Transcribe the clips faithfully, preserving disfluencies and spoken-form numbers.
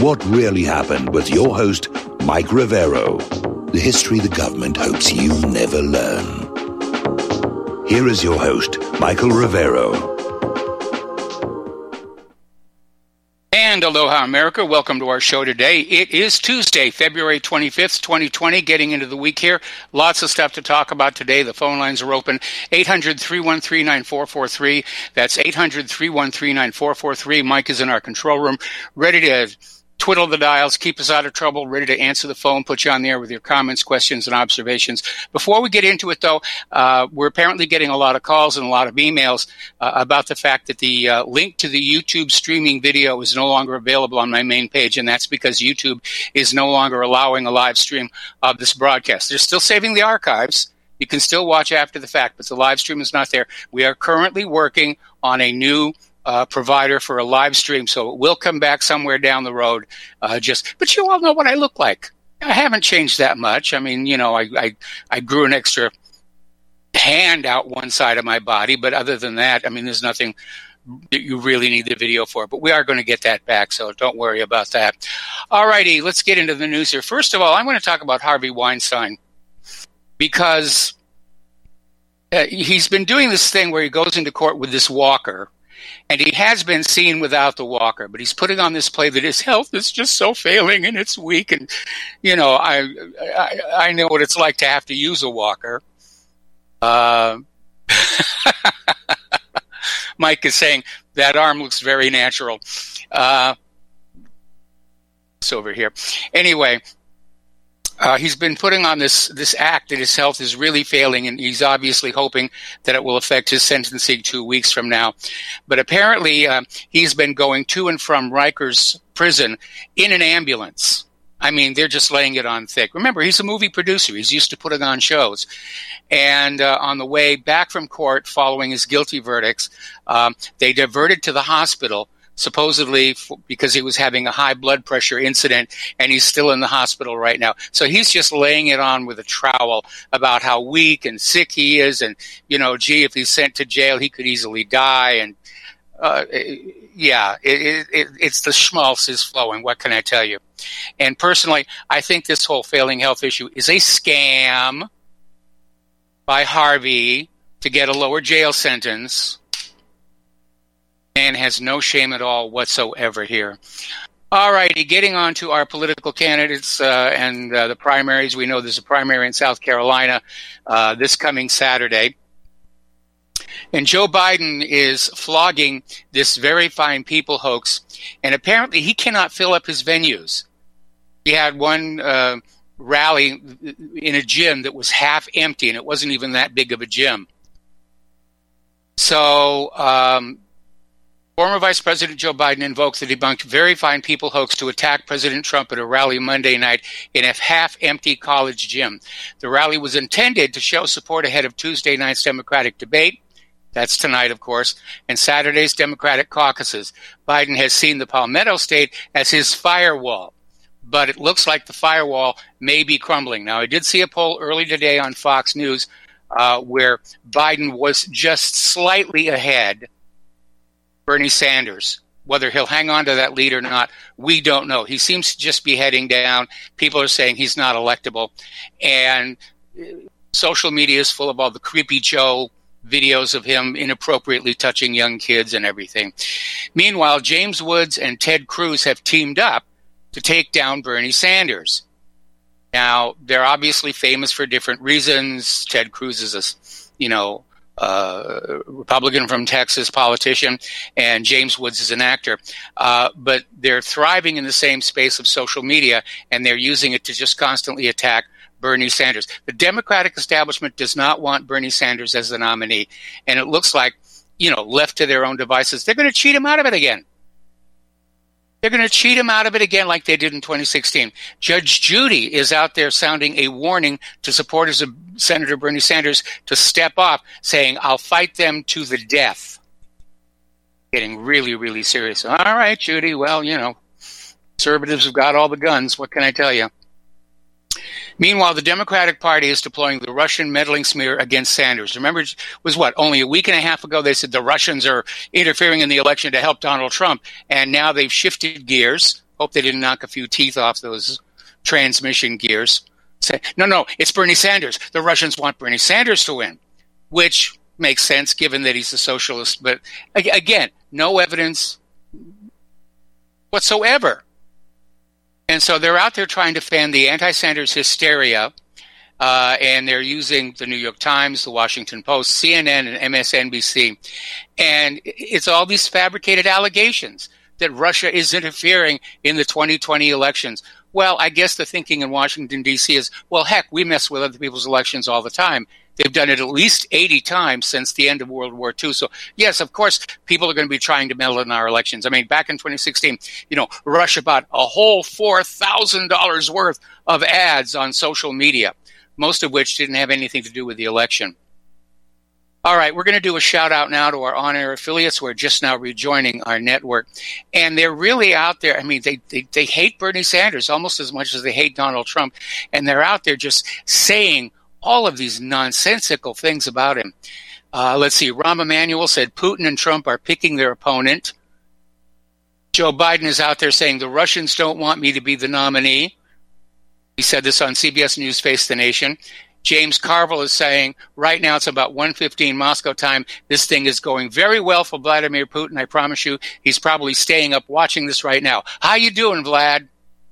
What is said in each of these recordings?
What Really Happened with your host, Mike Rivero. The history the government hopes you never learn. Here is your host, Michael Rivero. And aloha, America. Welcome to our show today. It is Tuesday, February twenty-fifth, twenty twenty, getting into the week here. Lots of stuff to talk about today. The phone lines are open, eight hundred, three one three, nine four four three. That's eight hundred, three one three, nine four four three. Mike is in our control room, ready to twiddle the dials, keep us out of trouble, ready to answer the phone, put you on there with your comments, questions, and observations. Before we get into it, though, uh, we're apparently getting a lot of calls and a lot of emails uh, about the fact that the uh, link to the YouTube streaming video is no longer available on my main page, and that's because YouTube is no longer allowing a live stream of this broadcast. They're still saving the archives. You can still watch after the fact, but the live stream is not there. We are currently working on a new Uh, provider for a live stream, so it will come back somewhere down the road. Uh, just, but you all know what I look like. I haven't changed that much. I mean, you know, I, I, I grew an extra hand out one side of my body, but other than that, I mean, there's nothing that you really need the video for. But we are going to get that back, so don't worry about that. All righty, let's get into the news here. First of all, I'm going to talk about Harvey Weinstein because uh, he's been doing this thing where he goes into court with this walker. And he has been seen without the walker, but he's putting on this play that his health is just so failing and it's weak. And, you know, I I, I know what it's like to have to use a walker. Uh, Mike is saying that arm looks very natural. Uh, it's over here. Anyway. Uh, he's been putting on this this act that his health is really failing, and he's obviously hoping that it will affect his sentencing two weeks from now. But apparently, uh, he's been going to and from Rikers prison in an ambulance. I mean, they're just laying it on thick. Remember, he's a movie producer. He's used to putting on shows. And uh, on the way back from court following his guilty verdicts, um, they diverted to the hospital, supposedly f- because he was having a high blood pressure incident, and he's still in the hospital right now. So he's just laying it on with a trowel about how weak and sick he is, and, you know, gee, if he's sent to jail, he could easily die. And, uh, yeah, it, it, it, it's the schmaltz is flowing. What can I tell you? And personally, I think this whole failing health issue is a scam by Harvey to get a lower jail sentence. Man has no shame at all whatsoever here. All righty, getting on to our political candidates uh, and uh, the primaries. We know there's a primary in South Carolina uh, this coming Saturday. And Joe Biden is flogging this very fine people hoax, and apparently he cannot fill up his venues. He had one uh, rally in a gym that was half empty, and it wasn't even that big of a gym. So, um, former Vice President Joe Biden invoked the debunked Very Fine People hoax to attack President Trump at a rally Monday night in a half-empty college gym. The rally was intended to show support ahead of Tuesday night's Democratic debate. That's tonight, of course, and Saturday's Democratic caucuses. Biden has seen the Palmetto State as his firewall, but it looks like the firewall may be crumbling. Now, I did see a poll early today on Fox News uh, where Biden was just slightly ahead Bernie Sanders. Whether he'll hang on to that lead or not, we don't know. He seems to just be heading down. People are saying he's not electable. And social media is full of all the creepy Joe videos of him inappropriately touching young kids and everything. Meanwhile, James Woods and Ted Cruz have teamed up to take down Bernie Sanders. Now, they're obviously famous for different reasons. Ted Cruz is a, you know, Uh, Republican from Texas politician, and James Woods is an actor. Uh, but they're thriving in the same space of social media, and they're using it to just constantly attack Bernie Sanders. The Democratic establishment does not want Bernie Sanders as the nominee, and it looks like, you know, left to their own devices, they're going to cheat him out of it again. They're going to cheat him out of it again like they did in twenty sixteen. Judge Judy is out there sounding a warning to supporters of Senator Bernie Sanders to step off, saying, I'll fight them to the death. Getting really, really serious. All right, Judy, well, you know, conservatives have got all the guns. What can I tell you? Meanwhile, the Democratic Party is deploying the Russian meddling smear against Sanders. Remember, it was what, only a week and a half ago they said the Russians are interfering in the election to help Donald Trump, and now they've shifted gears. Hope they didn't knock a few teeth off those transmission gears. Say, no, no, it's Bernie Sanders. The Russians want Bernie Sanders to win, which makes sense given that he's a socialist. But again, no evidence whatsoever. And so they're out there trying to fan the anti-Sanders hysteria, uh, and they're using the New York Times, the Washington Post, C N N, and M S N B C. And it's all these fabricated allegations that Russia is interfering in the twenty twenty elections. Well, I guess the thinking in Washington, D C is, well, heck, we mess with other people's elections all the time. They've done it at least eighty times since the end of World War Two. So, yes, of course, people are going to be trying to meddle in our elections. I mean, back in twenty sixteen, you know, Russia bought a whole four thousand dollars worth of ads on social media, most of which didn't have anything to do with the election. All right, we're going to do a shout-out now to our on-air affiliates who are just now rejoining our network. And they're really out there. I mean, they, they, they hate Bernie Sanders almost as much as they hate Donald Trump. And they're out there just saying all of these nonsensical things about him. Uh, let's see. Rahm Emanuel said Putin and Trump are picking their opponent. Joe Biden is out there saying the Russians don't want me to be the nominee. He said this on C B S News Face the Nation. James Carville is saying right now it's about one fifteen Moscow time. This thing is going very well for Vladimir Putin. I promise you, he's probably staying up watching this right now. How you doing, Vlad?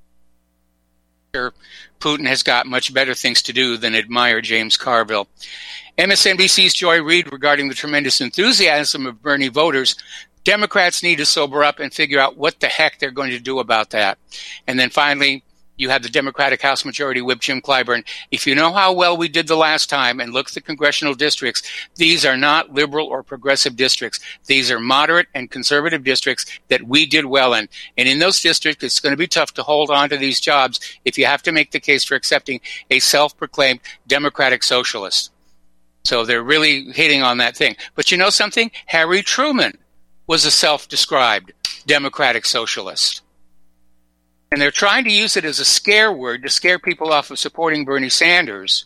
Putin has got much better things to do than admire James Carville. M S N B C's Joy Reid regarding the tremendous enthusiasm of Bernie voters. Democrats need to sober up and figure out what the heck they're going to do about that. And then finally, you have the Democratic House Majority Whip, Jim Clyburn. If you know how well we did the last time and look at the congressional districts, these are not liberal or progressive districts. These are moderate and conservative districts that we did well in. And in those districts, it's going to be tough to hold on to these jobs if you have to make the case for accepting a self-proclaimed Democratic socialist. So they're really hitting on that thing. But you know something? Harry Truman was a self-described Democratic socialist. And they're trying to use it as a scare word to scare people off of supporting Bernie Sanders.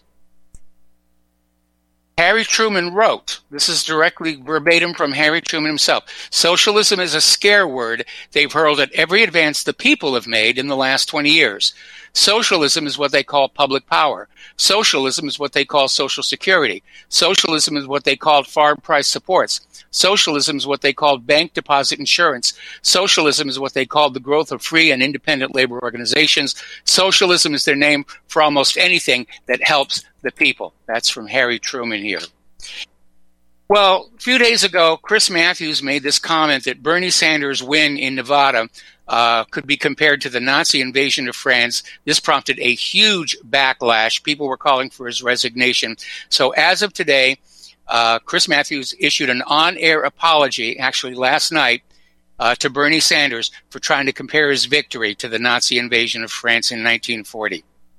Harry Truman wrote, this is directly verbatim from Harry Truman himself, socialism is a scare word they've hurled at every advance the people have made in the last twenty years. Socialism is what they call public power. Socialism is what they call social security. Socialism is what they called farm price supports. Socialism is what they called bank deposit insurance. Socialism is what they called the growth of free and independent labor organizations. Socialism is their name for almost anything that helps the people. That's from Harry Truman here. Well, a few days ago, Chris Matthews made this comment that Bernie Sanders' win in Nevada uh, could be compared to the Nazi invasion of France. This prompted a huge backlash. People were calling for his resignation. So as of today, uh, Chris Matthews issued an on-air apology, actually last night, uh, to Bernie Sanders for trying to compare his victory to the Nazi invasion of France in nineteen forty.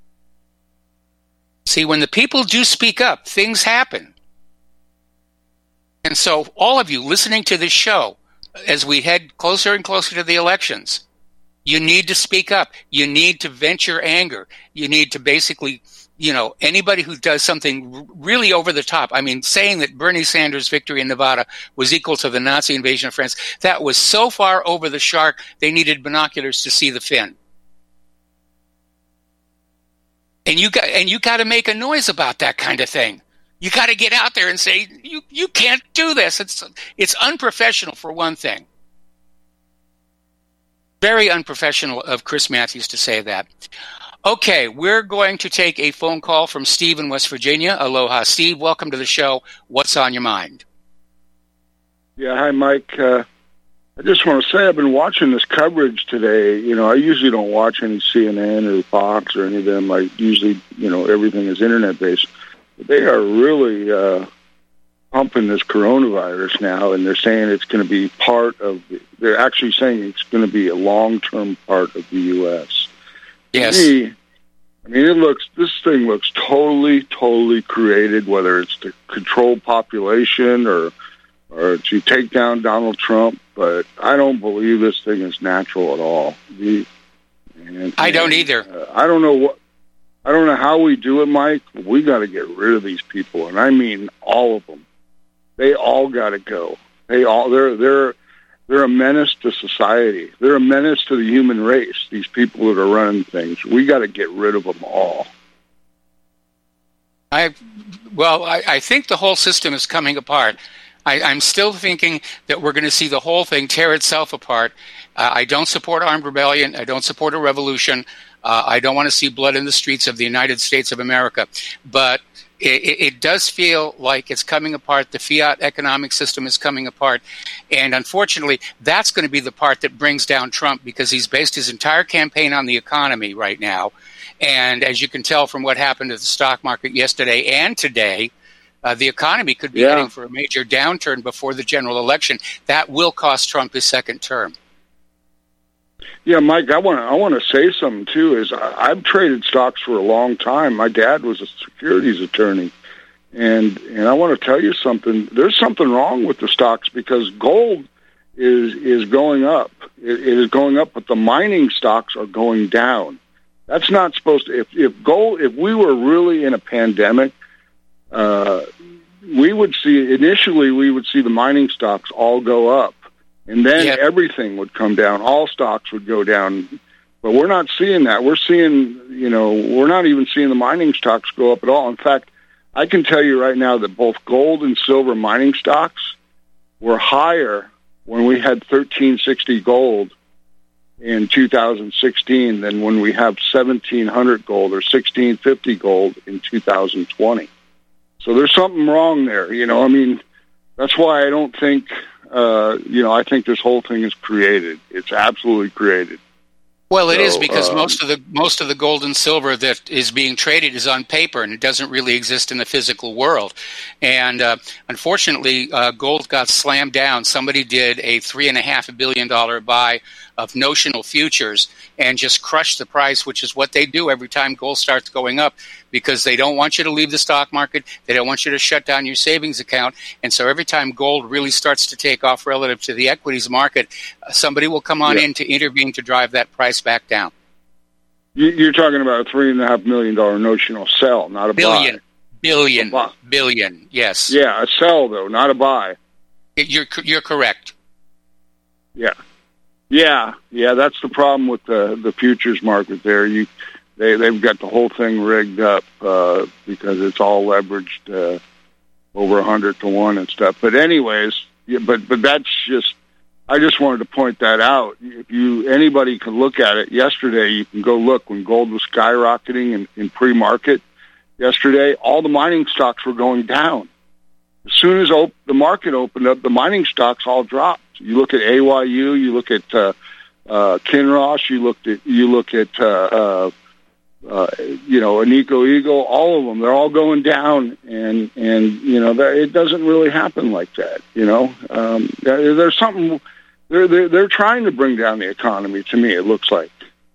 See, when the people do speak up, things happen. And so all of you listening to this show, as we head closer and closer to the elections, you need to speak up. You need to vent your anger. You need to basically, you know, anybody who does something really over the top, I mean, saying that Bernie Sanders' victory in Nevada was equal to the Nazi invasion of France, that was so far over the shark, they needed binoculars to see the fin. And you got, and you got to make a noise about that kind of thing. You got to get out there and say, you, you can't do this. It's, it's unprofessional for one thing. Very unprofessional of Chris Matthews to say that. Okay, we're going to take a phone call from Steve in West Virginia. Aloha, Steve. Welcome to the show. What's on your mind? Yeah, hi, Mike. Uh, I just want to say I've been watching this coverage today. You know, I usually don't watch any C N N or Fox or any of them. I usually, you know, everything is internet-based. But they are really uh, pumping this coronavirus now, and they're saying it's going to be part of the, they're actually saying it's going to be a long-term part of the U S Yes. To me, I mean, it looks, this thing looks totally, totally created, whether it's to control population or or to take down Donald Trump, but I don't believe this thing is natural at all. The, and, I don't either. Uh, I don't know what, I don't know how we do it, Mike. We got to get rid of these people, and I mean all of them. They all got to go. They all, they're, they're, They're a menace to society. They're a menace to the human race, these people that are running things. We got to get rid of them all. I, well, I, I think the whole system is coming apart. I, I'm still thinking that we're going to see the whole thing tear itself apart. Uh, I don't support armed rebellion. I don't support a revolution. Uh, I don't want to see blood in the streets of the United States of America. But it, it does feel like it's coming apart. The fiat economic system is coming apart. And unfortunately, that's going to be the part that brings down Trump, because he's based his entire campaign on the economy right now. And as you can tell from what happened to the stock market yesterday and today, uh, the economy could be yeah. heading for a major downturn before the general election. That will cost Trump his second term. Yeah, Mike, I want to I want to say something too. Is I, I've traded stocks for a long time. My dad was a securities attorney, and and I want to tell you something. There's something wrong with the stocks, because gold is is going up. It, it is going up, but the mining stocks are going down. That's not supposed to. If if gold, if we were really in a pandemic, uh, we would see initially we would see the mining stocks all go up. And then yep. everything would come down. All stocks would go down. But we're not seeing that. We're seeing, you know, we're not even seeing the mining stocks go up at all. In fact, I can tell you right now that both gold and silver mining stocks were higher when we had thirteen sixty gold in two thousand sixteen than when we have seventeen hundred gold or sixteen fifty gold in two thousand twenty. So there's something wrong there. You know, I mean, that's why I don't think... Uh, you know, I think this whole thing is created. It's absolutely created. Well, it so, is because um, most of the most of the gold and silver that is being traded is on paper, and it doesn't really exist in the physical world. And uh, unfortunately, uh, gold got slammed down. Somebody did a three and a half billion dollar buy of notional futures and just crushed the price, which is what they do every time gold starts going up, because they don't want you to leave the stock market. They don't want you to shut down your savings account. And so every time gold really starts to take off relative to the equities market, uh, somebody will come on yeah. in to intervene to drive that price back down. You're talking about a three and a half million dollar notional sell, not a billion, buy. Billion, buy. billion, yes. Yeah, a sell though, not a buy. You're you're correct. Yeah, yeah, yeah. That's the problem with the the futures market. There, you they they've got the whole thing rigged up uh, because it's all leveraged uh, over a hundred to one and stuff. But anyways, yeah, but but that's just. I just wanted to point that out. If you anybody can look at it yesterday, you can go look when gold was skyrocketing in, in pre-market yesterday. All the mining stocks were going down. As soon as op- the market opened up, the mining stocks all dropped. You look at A Y U, you look at uh, uh, Kinross, you looked at you look at uh, uh, uh, you know Agnico Eagle. All of them, they're all going down, and and you know that, it doesn't really happen like that. You know, um, there, there's something. They're, they're they're trying to bring down the economy. To me, it looks like.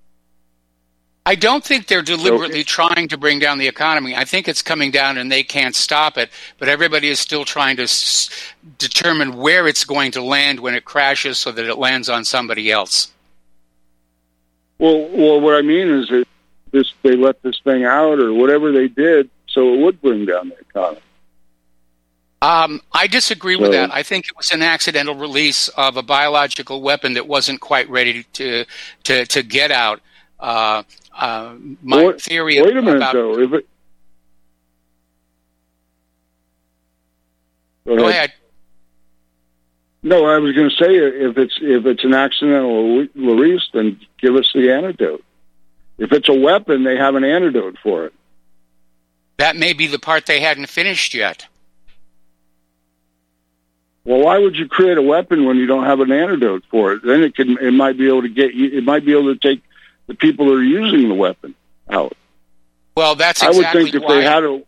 I don't think they're deliberately okay. trying to bring down the economy. I think it's coming down and they can't stop it. But everybody is still trying to s- determine where it's going to land when it crashes, so that it lands on somebody else. Well, well, what I mean is that this they let this thing out or whatever they did, so it would bring down the economy. Um, I disagree with that. I think it was an accidental release of a biological weapon that wasn't quite ready to to, to get out. Uh, uh, my wait, theory. Wait a minute, about, though. If it, go, go ahead. ahead. No, I was going to say if it's if it's an accidental release, then give us the antidote. If it's a weapon, they have an antidote for it. That may be the part they hadn't finished yet. Well, why would you create a weapon when you don't have an antidote for it? Then it can, it might be able to get you, it might be able to take the people that are using the weapon out. Well, that's exactly I would think if why, they had a.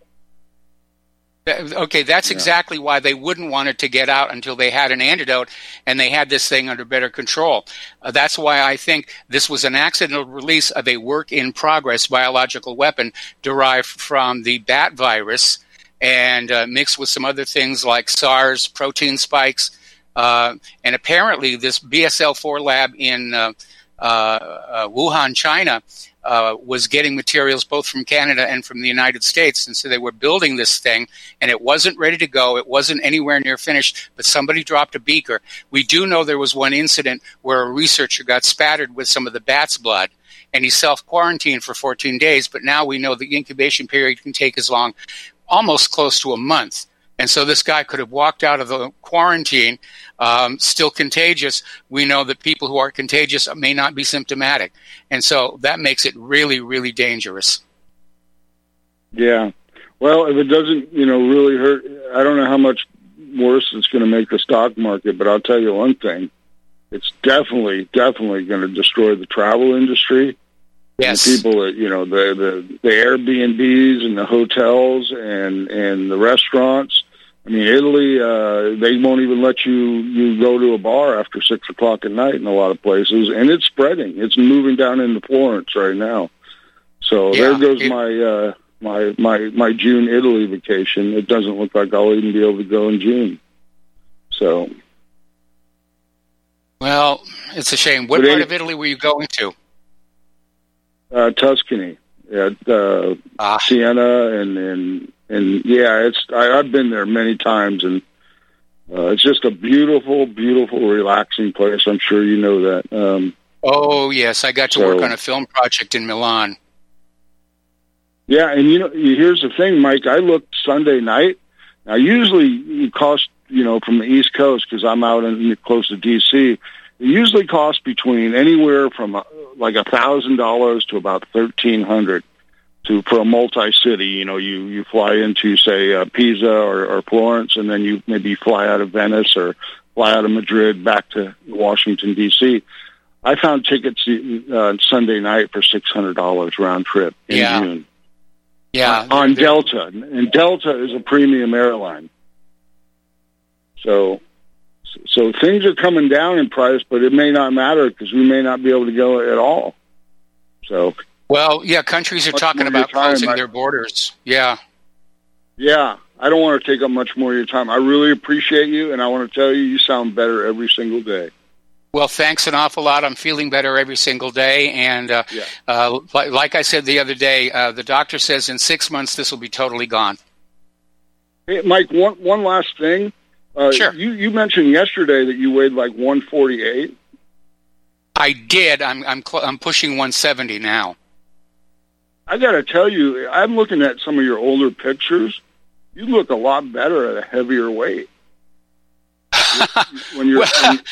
Okay, that's yeah. exactly why they wouldn't want it to get out until they had an antidote and they had this thing under better control. Uh, that's why I think this was an accidental release of a work-in-progress biological weapon derived from the bat virus, and uh, mixed with some other things like SARS, protein spikes, uh, and apparently this B S L four lab in uh, uh, uh, Wuhan, China, uh, was getting materials both from Canada and from the United States. And so they were building this thing, and it wasn't ready to go. It wasn't anywhere near finished, but somebody dropped a beaker. We do know there was one incident where a researcher got spattered with some of the bat's blood, and he self-quarantined for fourteen days. But now we know the incubation period can take as long, almost close to a month. And so this guy could have walked out of the quarantine um, still contagious. We know that people who are contagious may not be symptomatic. And so that makes it really, really dangerous. Yeah. Well, if it doesn't, you know, really hurt, I don't know how much worse it's going to make the stock market, but I'll tell you one thing. It's definitely, definitely going to destroy the travel industry. Yes. And the people that, you know, the, the, the Airbnbs and the hotels and, and the restaurants. I mean, Italy, uh, they won't even let you, you go to a bar after six o'clock at night in a lot of places. And it's spreading. It's moving down into Florence right now. So yeah, there goes it, my, uh, my, my, my June Italy vacation. It doesn't look like I'll even be able to go in June. So. Well, it's a shame. What part of Italy were you going to? Uh, Tuscany, yeah, uh, ah. Siena, and, and and yeah, it's I, I've been there many times, and uh, it's just a beautiful, beautiful, relaxing place. I'm sure you know that. Um, oh yes, I got to so, work on a film project in Milan. Yeah, and you know, here's the thing, Mike. I looked Sunday night. Now, usually it costs, you know, from the East Coast because I'm out in close to D C. It usually costs between anywhere from uh, like a thousand dollars to about thirteen hundred to for a multi-city. You know, you you fly into say uh, Pisa or, or Florence, and then you maybe fly out of Venice or fly out of Madrid back to Washington D C. I found tickets uh, Sunday night for six hundred dollars round trip in yeah. June. Yeah, on, on Delta, and Delta is a premium airline. So. So things are coming down in price, but it may not matter because we may not be able to go at all. So, well, yeah, countries are talking about closing their borders. Yeah, yeah. I don't want to take up much more of your time. I really appreciate you, and I want to tell you, you sound better every single day. Well, thanks an awful lot. I'm feeling better every single day, and uh, yeah. uh, like, like I said the other day, uh, the doctor says in six months this will be totally gone. Hey, Mike, one one last thing. Uh, sure. You, you mentioned yesterday that you weighed like one forty-eight. I did. I'm I'm cl- I'm pushing one seventy now. I got to tell you, I'm looking at some of your older pictures. You look a lot better at a heavier weight. when you're, well, when,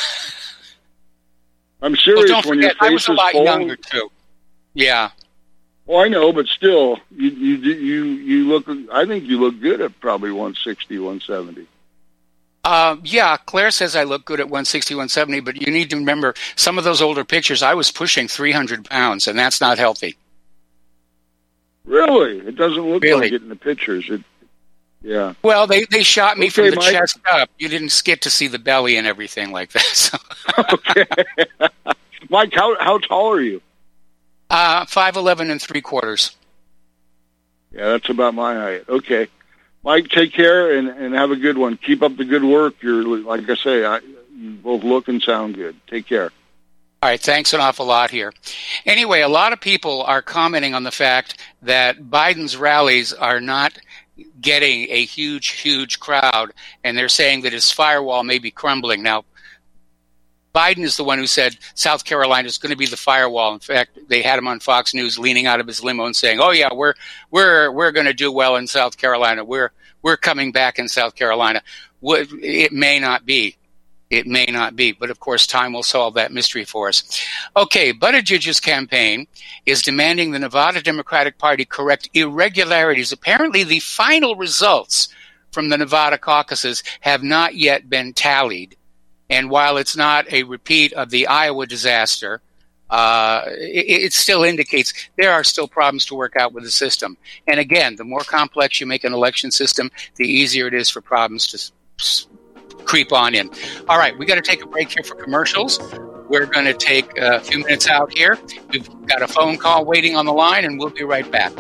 I'm serious. Well, don't when forget, your face I was a is lot full, younger too. Yeah. Well, I know, but still, you you you you look. I think you look good at probably one sixty, one seventy. Uh, yeah, Claire says I look good at one sixty, one seventy, but you need to remember some of those older pictures, I was pushing three hundred pounds, and that's not healthy. Really? It doesn't look really? like it in the pictures. It, yeah. Well, they, they shot me okay, from the Mike. chest up. You didn't get to see the belly and everything like that. So. Okay. Mike, how how tall are you? Uh, five eleven and three quarters. Yeah, that's about my height. Okay. Mike, take care and, and have a good one. Keep up the good work. You're, like I say, I, you both look and sound good. Take care. All right, thanks an awful lot here. Anyway, a lot of people are commenting on the fact that Biden's rallies are not getting a huge, huge crowd, and they're saying that his firewall may be crumbling. Now, Biden is the one who said South Carolina is going to be the firewall. In fact, they had him on Fox News leaning out of his limo and saying, "Oh yeah, we're we're we're going to do well in South Carolina. We're we're coming back in South Carolina." It may not be. It may not be, but of course time will solve that mystery for us. Okay, Buttigieg's campaign is demanding the Nevada Democratic Party correct irregularities. Apparently the final results from the Nevada caucuses have not yet been tallied. And while it's not a repeat of the Iowa disaster, uh, it, it still indicates there are still problems to work out with the system. And again, the more complex you make an election system, the easier it is for problems to s- creep on in. All right, we got to take a break here for commercials. We're going to take a few minutes out here. We've got a phone call waiting on the line, and we'll be right back.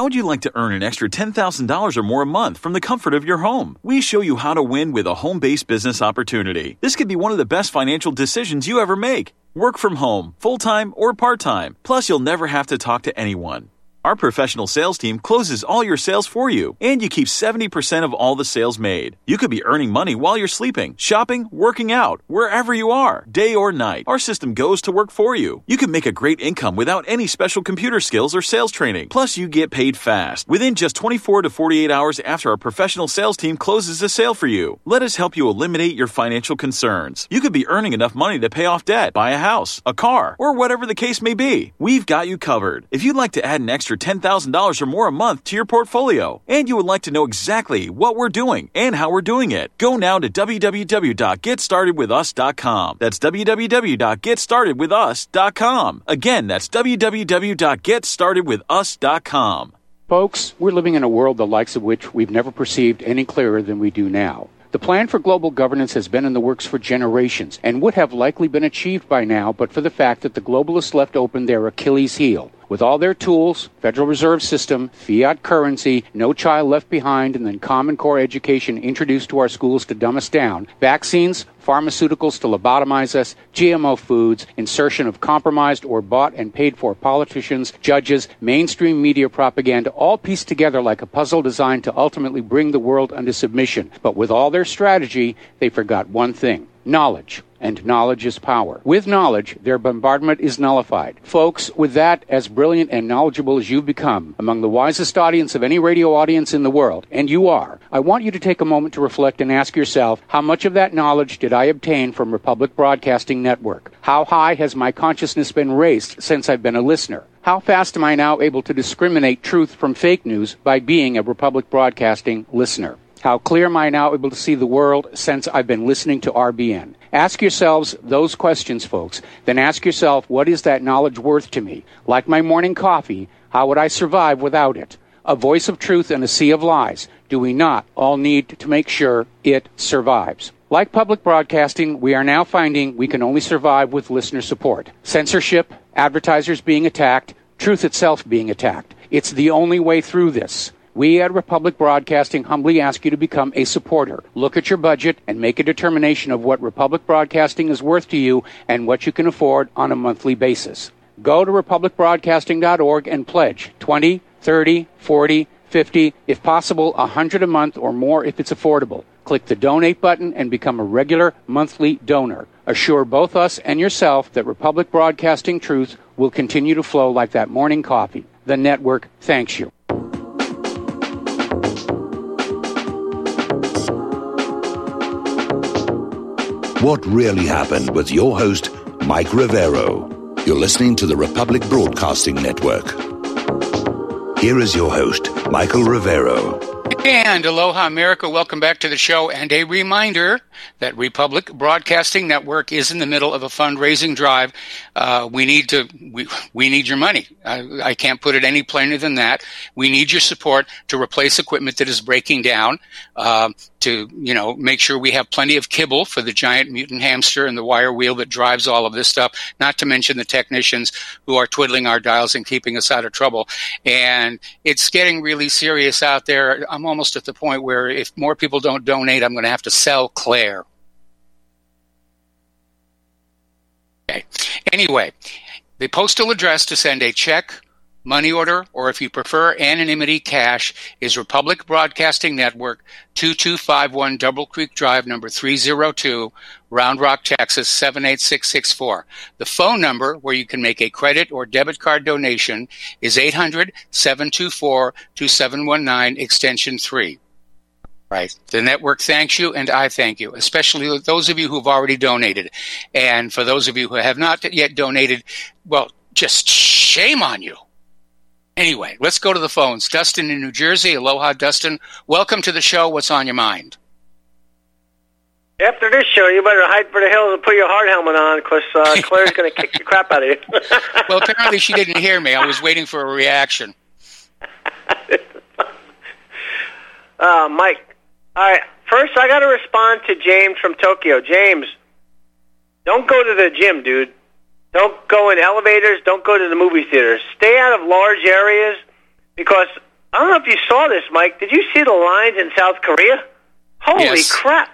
would you like to earn an extra ten thousand dollars or more a month from the comfort of your home? We show you how to win with a home-based business opportunity. This could be one of the best financial decisions you ever make. Work from home, full-time or part-time. Plus, you'll never have to talk to anyone. Our professional sales team closes all your sales for you, and you keep seventy percent of all the sales made. You could be earning money while you're sleeping, shopping, working out, wherever you are, day or night. Our system goes to work for you. You can make a great income without any special computer skills or sales training. Plus, you get paid fast, within just twenty-four to forty-eight hours after our professional sales team closes a sale for you. Let us help you eliminate your financial concerns. You could be earning enough money to pay off debt, buy a house, a car, or whatever the case may be. We've got you covered. If you'd like to add an extra ten thousand dollars or more a month to your portfolio, and you would like to know exactly what we're doing and how we're doing it, go now to w w w dot get started with us dot com. That's w w w dot get started with us dot com. Again, that's w w w dot get started with us dot com. Folks, we're living in a world the likes of which we've never perceived any clearer than we do now. The plan for global governance has been in the works for generations and would have likely been achieved by now but for the fact that the globalists left open their Achilles heel. With all their tools, Federal Reserve System, fiat currency, no child left behind, and then Common Core education introduced to our schools to dumb us down, vaccines, pharmaceuticals to lobotomize us, G M O foods, insertion of compromised or bought and paid for politicians, judges, mainstream media propaganda, all pieced together like a puzzle designed to ultimately bring the world under submission. But with all their strategy, they forgot one thing: knowledge. And knowledge is power. With knowledge, their bombardment is nullified. Folks, with that, as brilliant and knowledgeable as you've become, among the wisest audience of any radio audience in the world, and you are, I want you to take a moment to reflect and ask yourself, how much of that knowledge did I obtain from Republic Broadcasting Network? How high has my consciousness been raised since I've been a listener? How fast am I now able to discriminate truth from fake news by being a Republic Broadcasting listener? How clear am I now able to see the world since I've been listening to R B N? Ask yourselves those questions, folks. Then ask yourself, what is that knowledge worth to me? Like my morning coffee, how would I survive without it? A voice of truth in a sea of lies. Do we not all need to make sure it survives? Like public broadcasting, we are now finding we can only survive with listener support. Censorship, advertisers being attacked, truth itself being attacked. It's the only way through this. We at Republic Broadcasting humbly ask you to become a supporter. Look at your budget and make a determination of what Republic Broadcasting is worth to you and what you can afford on a monthly basis. Go to republic broadcasting dot org and pledge twenty, thirty, forty, fifty, if possible one hundred a month or more if it's affordable. Click the donate button and become a regular monthly donor. Assure both us and yourself that Republic Broadcasting truth will continue to flow like that morning coffee. The network thanks you. What Really Happened with your host, Mike Rivero. You're listening to the Republic Broadcasting Network. Here is your host, Michael Rivero. And aloha, America. Welcome back to the show. And a reminder that Republic Broadcasting Network is in the middle of a fundraising drive. Uh, we need to, we, we need your money. I, I can't put it any plainer than that. We need your support to replace equipment that is breaking down, uh, to, you know, make sure we have plenty of kibble for the giant mutant hamster and the wire wheel that drives all of this stuff, not to mention the technicians who are twiddling our dials and keeping us out of trouble. And it's getting really serious out there. I'm almost at the point where if more people don't donate, I'm going to have to sell Claire. Okay. Anyway, the postal address to send a check, money order, or if you prefer anonymity, cash, is Republic Broadcasting Network, two two five one Double Creek Drive, number three oh two, Round Rock, Texas, seven eight six six four. The phone number where you can make a credit or debit card donation is eight hundred, seven two four, two seven one nine, extension three. Right. The network thanks you, and I thank you, especially those of you who've already donated. And for those of you who have not yet donated, well, just shame on you. Anyway, let's go to the phones. Dustin in New Jersey. Aloha, Dustin. Welcome to the show. What's on your mind? After this show, you better hide for the hills and put your hard helmet on, because uh, Claire's going to kick the crap out of you. Well, apparently she didn't hear me. I was waiting for a reaction. uh, Mike. All right, first I got to respond to James from Tokyo. James, don't go to the gym, dude. Don't go in elevators. Don't go to the movie theaters. Stay out of large areas, because I don't know if you saw this, Mike. Did you see the lines in South Korea? Holy yes. crap!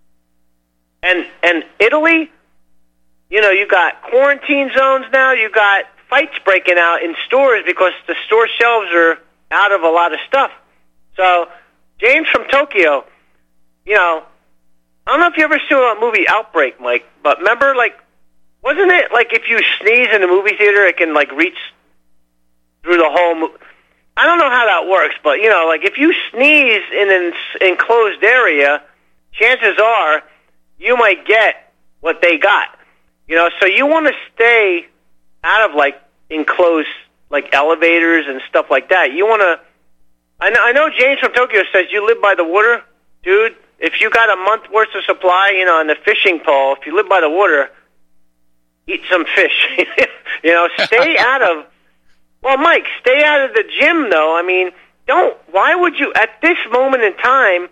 And and Italy, you know, you got quarantine zones now. You got fights breaking out in stores because the store shelves are out of a lot of stuff. So, James from Tokyo, you know, I don't know if you ever saw a movie Outbreak, Mike, but remember, like, wasn't it like if you sneeze in a movie theater, it can, like, reach through the whole movie? I don't know how that works, but, you know, like, if you sneeze in an enclosed area, chances are you might get what they got. You know, so you want to stay out of, like, enclosed, like, elevators and stuff like that. You want to... I know, I know James from Tokyo says you live by the water. Dude, if you got a month worth of supply, you know, on the fishing pole, if you live by the water, eat some fish. You know, stay out of... Well, Mike, stay out of the gym, though. I mean, don't... Why would you, at this moment in time...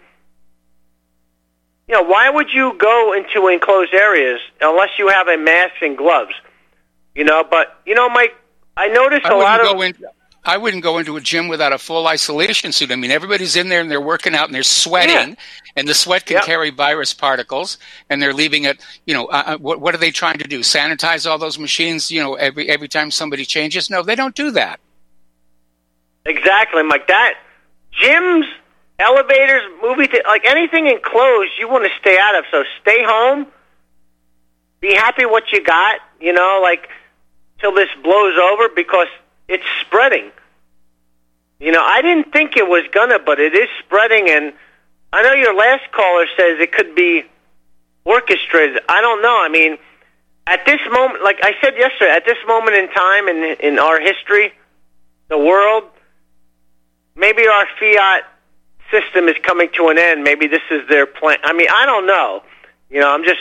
You know, why would you go into enclosed areas unless you have a mask and gloves? You know, but, you know, Mike, I noticed I a lot of... Go in, I wouldn't go into a gym without a full isolation suit. I mean, everybody's in there and they're working out and they're sweating, yeah. and the sweat can yep. carry virus particles, and they're leaving it, you know, uh, what, what are they trying to do? Sanitize all those machines, you know, every every time somebody changes? No, they don't do that. Exactly, Mike. That, gyms... Elevators, movie, th- like anything enclosed, you want to stay out of. So stay home, be happy what you got, you know, like till this blows over because it's spreading. You know, I didn't think it was gonna, but it is spreading. And I know your last caller says it could be orchestrated. I don't know. I mean, at this moment, like I said yesterday, at this moment in time in in our history, the world, maybe our fiat system is coming to an end. Maybe this is their plan. I mean, I don't know. You know, I'm just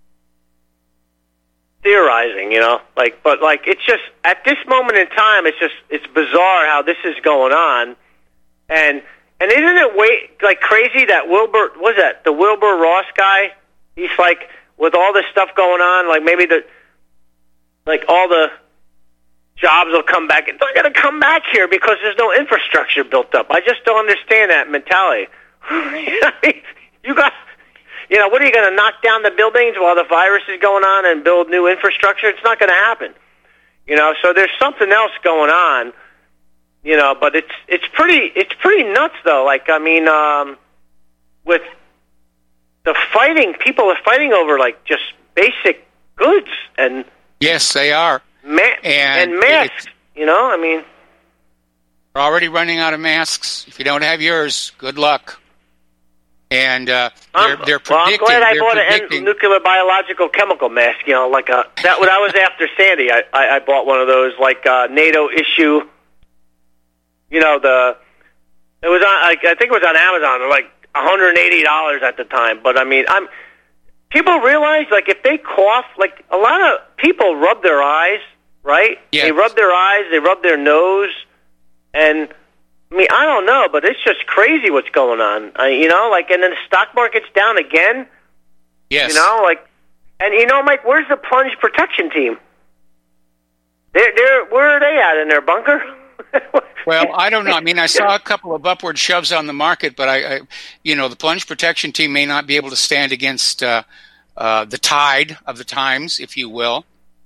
theorizing, you know, like, but like, it's just at this moment in time, it's just, it's bizarre how this is going on. And, and isn't it way, like crazy that Wilbur, what was that, the Wilbur Ross guy? He's like, with all this stuff going on, like maybe the, like all the jobs will come back. They're going to come back here because there's no infrastructure built up. I just don't understand that mentality. You got, you know, what are you going to knock down the buildings while the virus is going on and build new infrastructure? It's not going to happen. You know, so there's something else going on. You know, but it's it's pretty it's pretty nuts though. Like I mean, um, with the fighting, people are fighting over like just basic goods and yes, they are. Ma- and, and masks, you know, I mean... We're already running out of masks. If you don't have yours, good luck. And uh, they're, they're predicting... Well, I'm glad I bought predicting, an nuclear biological chemical mask, you know, like a... That, when I was after Sandy, I, I, I bought one of those, like uh, NATO issue, you know, the... It was on, I, I think it was on Amazon, like one hundred eighty dollars at the time, but I mean, I'm... People realize, like, if they cough, like, a lot of people rub their eyes, right? Yes. They rub their eyes, they rub their nose, and, I mean, I don't know, but it's just crazy what's going on, uh, you know? Like, and then the stock market's down again. Yes. You know, like, and, you know, Mike, where's the plunge protection team? They're, they're, where are they at, in their bunker? Well, I don't know. I mean, I saw a couple of upward shoves on the market, but I, I you know, the plunge protection team may not be able to stand against uh, uh, the tide of the times, if you will.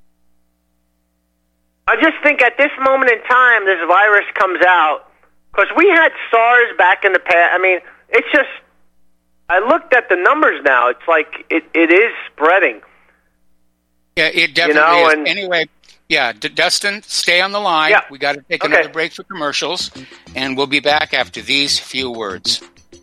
I just think at this moment in time, this virus comes out, because we had SARS back in the past. I mean, it's just, I looked at the numbers now. It's like, it, it is spreading. Yeah, it definitely you know, is. And, anyway, yeah, D- Dustin, stay on the line. Yeah. We got to take Okay. another break for commercials, and we'll be back after these few words.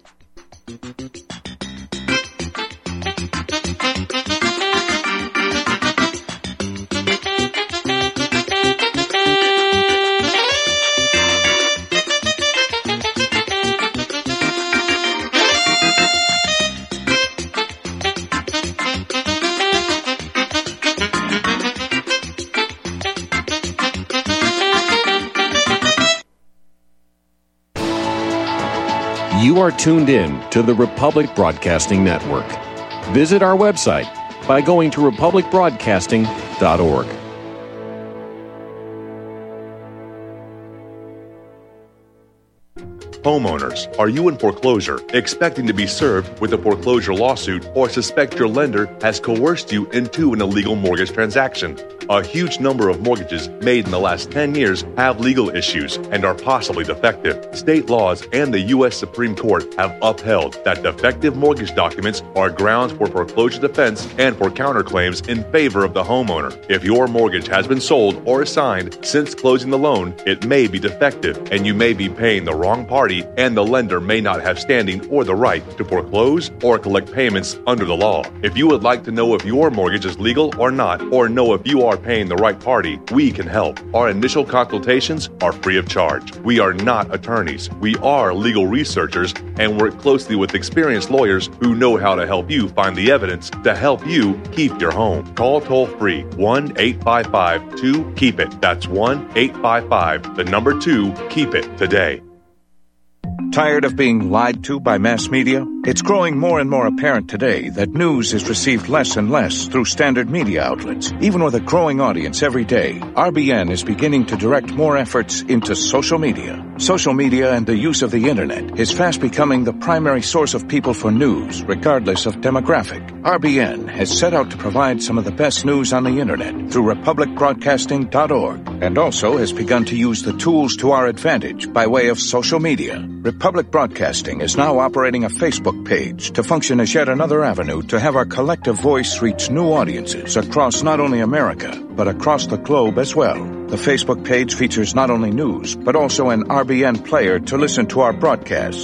You are tuned in to the Republic Broadcasting Network. Visit our website by going to republic broadcasting dot org. Homeowners, are you in foreclosure, expecting to be served with a foreclosure lawsuit, or suspect your lender has coerced you into an illegal mortgage transaction? A huge number of mortgages made in the last ten years have legal issues and are possibly defective. State laws and the U S Supreme Court have upheld that defective mortgage documents are grounds for foreclosure defense and for counterclaims in favor of the homeowner. If your mortgage has been sold or assigned since closing the loan, it may be defective and you may be paying the wrong party, and the lender may not have standing or the right to foreclose or collect payments under the law. If you would like to know if your mortgage is legal or not, or know if you are paying the right party, we can help. Our initial consultations are free of charge. We are not attorneys. We are legal researchers and work closely with experienced lawyers who know how to help you find the evidence to help you keep your home. Call toll free one eight five five two keep it. That's one eight five five, the number two, keep it today. Tired of being lied to by mass media? It's growing more and more apparent today that news is received less and less through standard media outlets. Even with a growing audience every day, R B N is beginning to direct more efforts into social media. Social media and the use of the internet is fast becoming the primary source of people for news, regardless of demographic. R B N has set out to provide some of the best news on the internet through republic broadcasting dot org, and also has begun to use the tools to our advantage by way of social media. Republic Broadcasting is now operating a Facebook page to function as yet another avenue to have our collective voice reach new audiences across not only America, but across the globe as well. The Facebook page features not only news, but also an R B N player to listen to our broadcasts.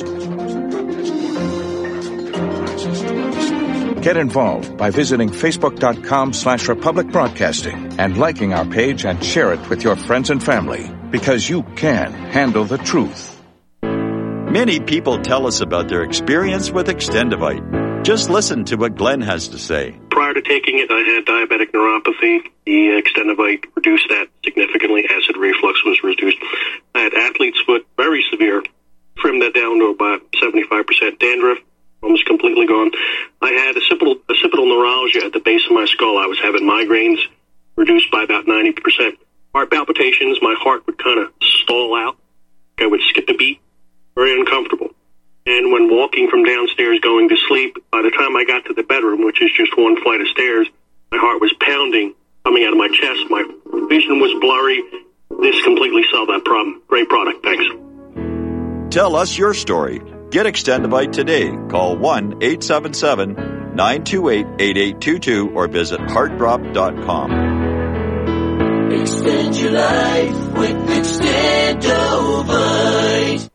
Get involved by visiting facebook.com slash Republic Broadcasting and liking our page and share it with your friends and family, because you can handle the truth. Many people tell us about their experience with Extendivite. Just listen to what Glenn has to say. Prior to taking it, I had diabetic neuropathy. The Extendivite reduced that significantly. Acid reflux was reduced. I had athlete's foot, very severe. Trimmed that down to about seventy-five percent dandruff, almost completely gone. I had occipital, occipital neuralgia at the base of my skull. I was having migraines, reduced by about ninety percent. Heart palpitations, my heart would kind of stall out. I would skip a beat. Very uncomfortable. And when walking from downstairs going to sleep, by the time I got to the bedroom, which is just one flight of stairs, my heart was pounding, coming out of my chest. My vision was blurry. This completely solved that problem. Great product. Thanks. Tell us your story. Get Extendivite today. Call one eight seven seven nine two eight eight eight two two or visit heart drop dot com. Extend your life with Extendivite.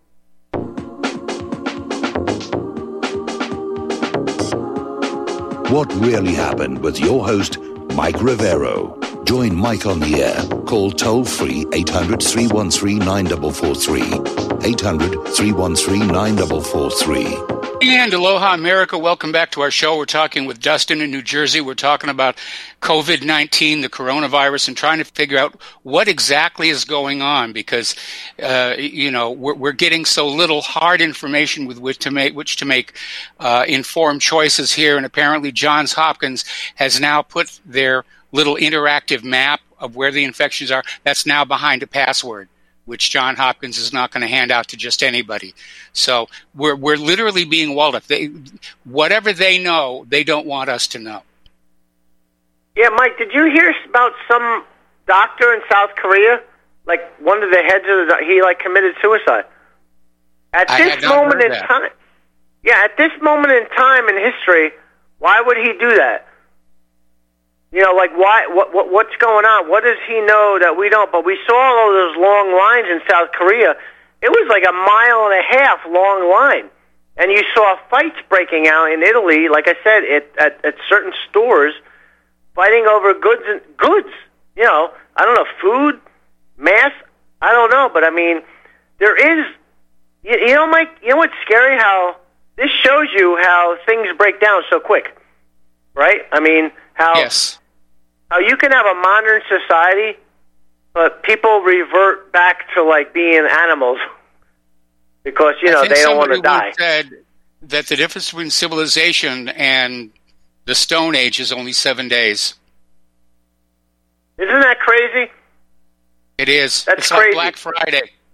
What really happened with your host, Mike Rivero. Join Mike on the air. Call toll-free eight hundred three one three nine four four three, eight hundred three one three nine four four three. And aloha, America. Welcome back to our show. We're talking with Dustin in New Jersey. We're talking about covid nineteen, the coronavirus, and trying to figure out what exactly is going on because, uh, you know, we're, we're getting so little hard information with which to make, which to make uh, informed choices here. And apparently Johns Hopkins has now put their little interactive map of where the infections are. That's now behind a password, which Johns Hopkins is not going to hand out to just anybody. So we're we're literally being walled up. They, whatever they know, they don't want us to know. Yeah, Mike, did you hear about some doctor in South Korea? Like one of the heads of the, he like committed suicide. At I this had not moment heard in that. time, yeah, at this moment in time in history, why would he do that? You know, like why? What, what? What's going on? What does he know that we don't? But we saw all of those long lines in South Korea. It was like a mile and a half long line, and you saw fights breaking out in Italy. Like I said, it, at at certain stores, fighting over goods and goods. You know, I don't know, food, mass. I don't know, but I mean, there is. You, you know, Mike. You know what's scary? How this shows you how things break down so quick, right? I mean, how. Yes. How you can have a modern society, but people revert back to like being animals because you know they don't want to die. Said that the difference between civilization and the Stone Age is only seven days. Isn't that crazy? It is. That's it's crazy. like Black Friday.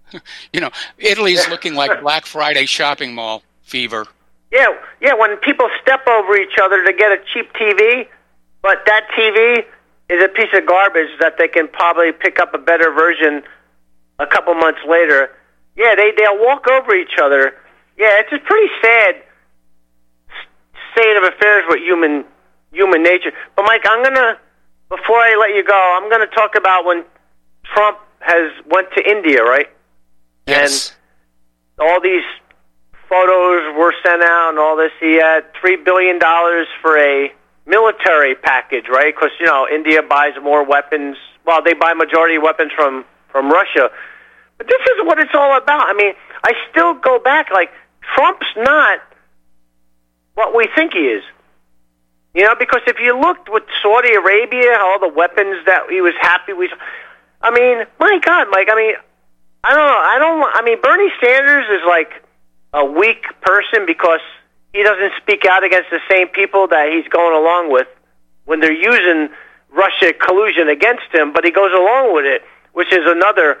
You know, Italy's looking like Black Friday shopping mall fever. Yeah, yeah. When people step over each other to get a cheap T V, but that T V is a piece of garbage that they can probably pick up a better version a couple months later. Yeah, they they'll walk over each other. Yeah, it's a pretty sad state of affairs with human human nature. But Mike, I'm gonna before I let you go, I'm gonna talk about when Trump has went to India, right? Yes. And all these photos were sent out and all this. He had three billion dollars for a military package, right? Because, you know, India buys more weapons. Well, they buy majority weapons from, from Russia. But this is what it's all about. I mean, I still go back, like, Trump's not what we think he is. You know, because if you looked with Saudi Arabia, all the weapons that he was happy with, I mean, my God, Mike, I mean, I don't know, I don't, I mean, Bernie Sanders is like a weak person because he doesn't speak out against the same people that he's going along with when they're using Russia collusion against him, but he goes along with it, which is another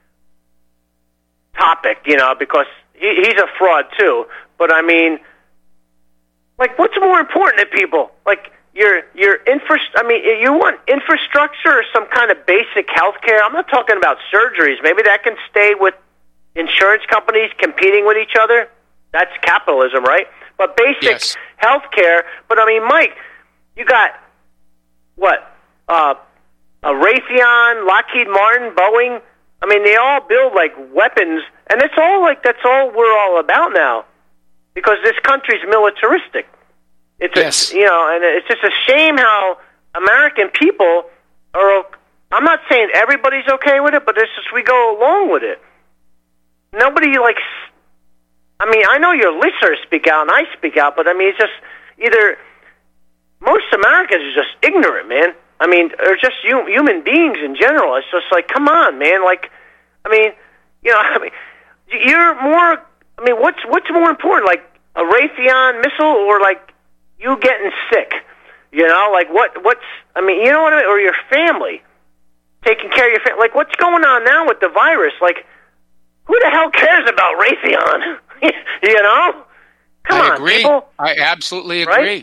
topic, you know, because he, he's a fraud too. But I mean, like, what's more important to people? Like, your your infra. I mean, you want infrastructure or some kind of basic health care? I'm not talking about surgeries. Maybe that can stay with insurance companies competing with each other. That's capitalism, right? But basic yes. health care. But I mean, Mike, you got what? Uh, a Raytheon, Lockheed Martin, Boeing. I mean, they all build like weapons, and it's all like that's all we're all about now, because this country's militaristic. It's yes. a, you know, and it's just a shame how American people are. I'm not saying everybody's okay with it, but it's just we go along with it. Nobody likes. I mean, I know your listeners speak out and I speak out, but I mean, it's just either most Americans are just ignorant, man. I mean, or just human beings in general. It's just like, come on, man. Like, I mean, you know, I mean, you're more. I mean, what's what's more important, like a Raytheon missile or like you getting sick? You know, like what what's? I mean, you know what I mean? Or your family taking care of your family. Like, what's going on now with the virus? Like, who the hell cares about Raytheon? You know? Come I on, agree. people. I absolutely agree. Right?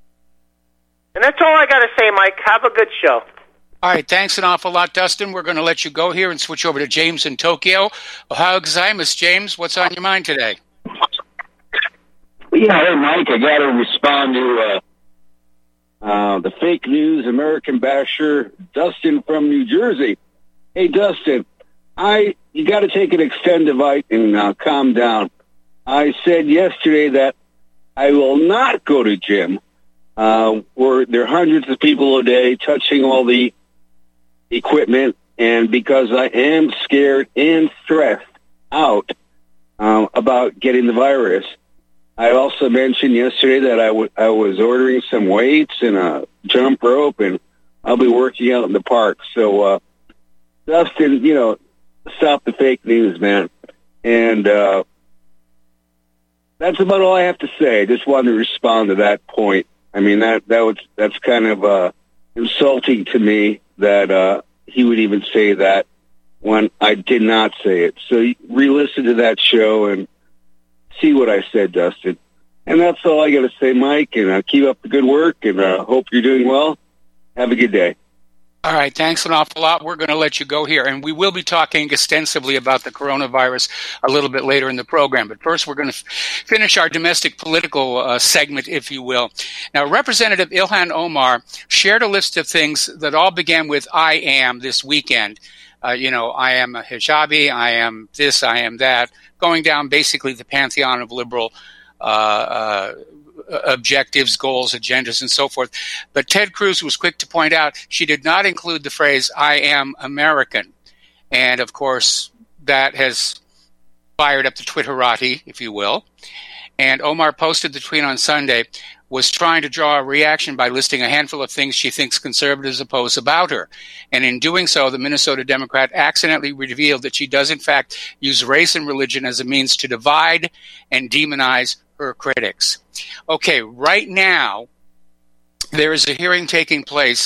And that's all I got to say, Mike. Have a good show. All right, thanks an awful lot, Dustin. We're going to let you go here and switch over to James in Tokyo. Ohio Gozaimasu. James, what's on your mind today? Yeah, hey, Mike, I got to respond to uh, uh, the fake news American basher, Dustin from New Jersey. Hey, Dustin, I you got to take an Extendivite and uh, calm down. I said yesterday that I will not go to gym. Uh, where there are hundreds of people a day touching all the equipment, and because I am scared and stressed out um, about getting the virus. I also mentioned yesterday that I, w- I was ordering some weights and a jump rope, and I'll be working out in the park. So, uh, Dustin, you know, stop the fake news, man. And uh, that's about all I have to say. I just wanted to respond to that point. I mean, that that was that's kind of uh, insulting to me that uh, he would even say that when I did not say it. So re-listen to that show and see what I said, Dustin. And that's all I got to say, Mike. And uh, keep up the good work, and uh, hope you're doing well. Have a good day. All right, thanks an awful lot. We're going to let you go here, and we will be talking extensively about the coronavirus a little bit later in the program. But first, we're going to f- finish our domestic political uh, segment, if you will. Now, Representative Ilhan Omar shared a list of things that all began with I am this weekend. Uh, you know, I am a hijabi, I am this, I am that, going down basically the pantheon of liberal uh, uh objectives, goals, agendas, and so forth. But Ted Cruz was quick to point out she did not include the phrase, I am American. And, of course, that has fired up the Twitterati, if you will. And Omar posted the tweet on Sunday, was trying to draw a reaction by listing a handful of things she thinks conservatives oppose about her. And in doing so, the Minnesota Democrat accidentally revealed that she does, in fact, use race and religion as a means to divide and demonize her critics. Okay, right now, there is a hearing taking place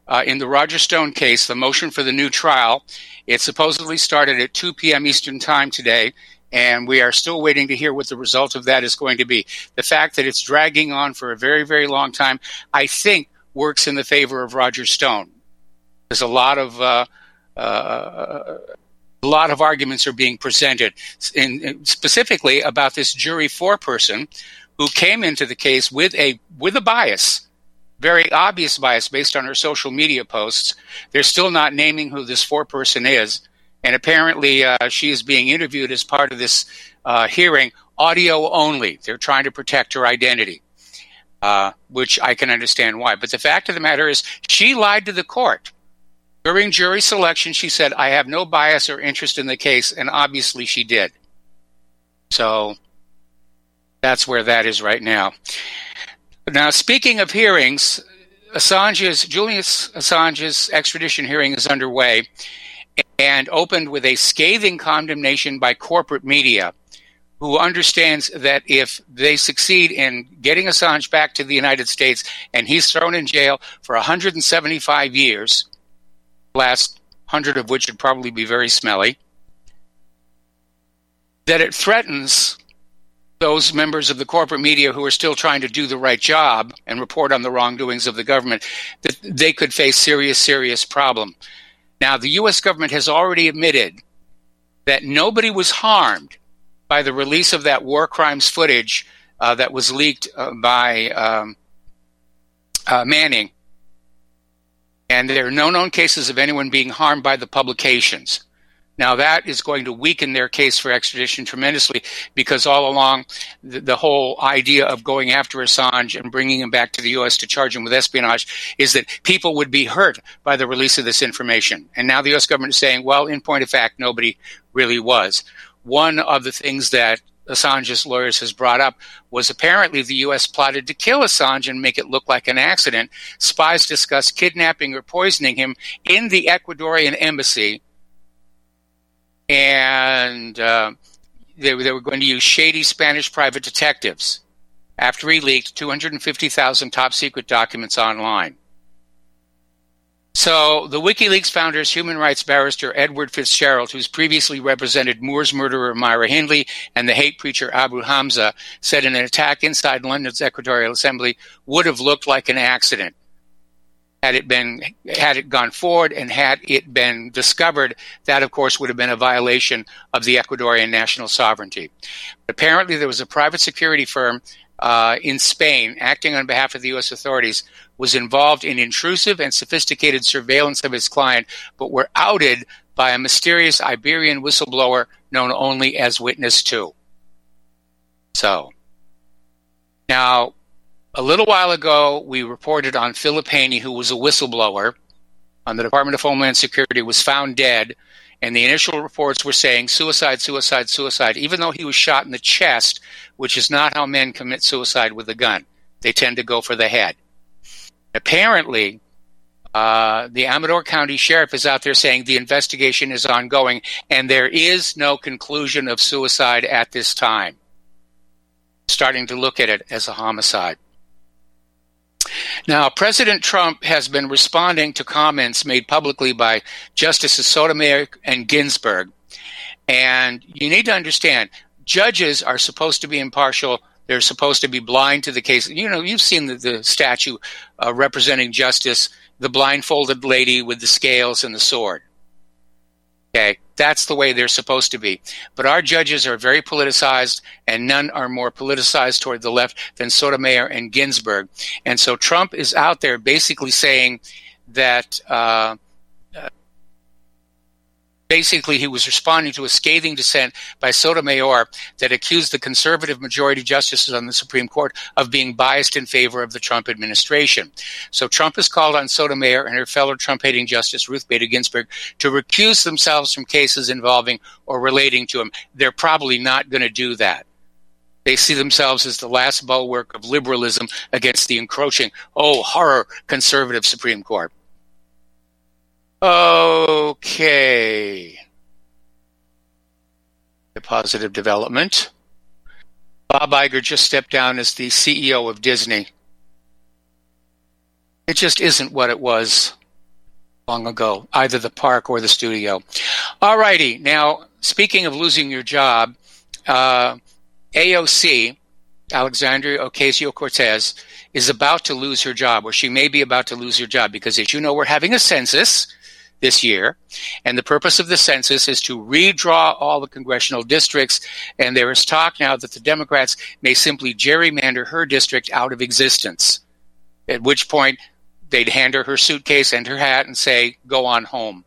uh, in the Roger Stone case, the motion for the new trial, it supposedly started at two p.m. Eastern Time today, and we are still waiting to hear what the result of that is going to be. The fact that it's dragging on for a very, very long time, I think, works in the favor of Roger Stone. There's a lot of uh, uh, a lot of arguments are being presented, in, in specifically about this jury foreperson who came into the case with a with a bias, very obvious bias based on her social media posts. They're still not naming who this foreperson is. And apparently uh, she is being interviewed as part of this uh, hearing, audio only. They're trying to protect her identity, uh, which I can understand why. But the fact of the matter is she lied to the court. During jury selection, she said, I have no bias or interest in the case, and obviously she did. So that's where that is right now. Now, speaking of hearings, Assange's, Julian Assange's extradition hearing is underway and opened with a scathing condemnation by corporate media, who understands that if they succeed in getting Assange back to the United States and he's thrown in jail for one hundred seventy-five years, last hundred of which would probably be very smelly, that it threatens those members of the corporate media who are still trying to do the right job and report on the wrongdoings of the government, that they could face serious, serious problem. Now, the U S government has already admitted that nobody was harmed by the release of that war crimes footage uh, that was leaked uh, by um, uh, Manning. And there are no known cases of anyone being harmed by the publications. Now, that is going to weaken their case for extradition tremendously, because all along the, the whole idea of going after Assange and bringing him back to the U S to charge him with espionage is that people would be hurt by the release of this information. And now the U S government is saying, well, in point of fact, nobody really was. One of the things that Assange's lawyers has brought up was apparently the U S plotted to kill Assange and make it look like an accident. Spies discussed kidnapping or poisoning him in the Ecuadorian embassy. And uh, they, they were going to use shady Spanish private detectives after he leaked two hundred fifty thousand top-secret documents online. So the WikiLeaks founder's human rights barrister Edward Fitzgerald, who's previously represented Moore's murderer Myra Hindley and the hate preacher Abu Hamza, said an attack inside London's Equatorial Assembly would have looked like an accident had it been, had it gone forward, and had it been discovered. That, of course, would have been a violation of the Ecuadorian national sovereignty. But apparently there was a private security firm uh, in Spain, acting on behalf of the U S authorities, was involved in intrusive and sophisticated surveillance of his client, but were outed by a mysterious Iberian whistleblower known only as Witness two. So, now, a little while ago, we reported on Philip Haney, who was a whistleblower on the Department of Homeland Security, was found dead, and the initial reports were saying suicide, suicide, suicide, even though he was shot in the chest, which is not how men commit suicide with a gun. They tend to go for the head. Apparently, uh, the Amador County Sheriff is out there saying the investigation is ongoing, and there is no conclusion of suicide at this time. Starting to look at it as a homicide. Now, President Trump has been responding to comments made publicly by Justices Sotomayor and Ginsburg. And you need to understand, judges are supposed to be impartial. They're supposed to be blind to the case. You know, you've seen the, the statue uh, representing justice, the blindfolded lady with the scales and the sword. Okay, that's the way they're supposed to be. But our judges are very politicized, and none are more politicized toward the left than Sotomayor and Ginsburg. And so Trump is out there basically saying that uh, uh, basically he was responding to a scathing dissent by Sotomayor that accused the conservative majority justices on the Supreme Court of being biased in favor of the Trump administration. So Trump has called on Sotomayor and her fellow Trump-hating Justice Ruth Bader Ginsburg to recuse themselves from cases involving or relating to him. They're probably not going to do that. They see themselves as the last bulwark of liberalism against the encroaching, oh, horror, conservative Supreme Court. Okay. A positive development. Bob Iger just stepped down as the C E O of Disney. It just isn't what it was long ago, either the park or the studio. All righty. Now, speaking of losing your job, uh, A O C, Alexandria Ocasio-Cortez, is about to lose her job, or she may be about to lose her job, because as you know, we're having a census this year, and the purpose of the census is to redraw all the congressional districts, and there is talk now that the Democrats may simply gerrymander her district out of existence, at which point they'd hand her her suitcase and her hat and say, go on home.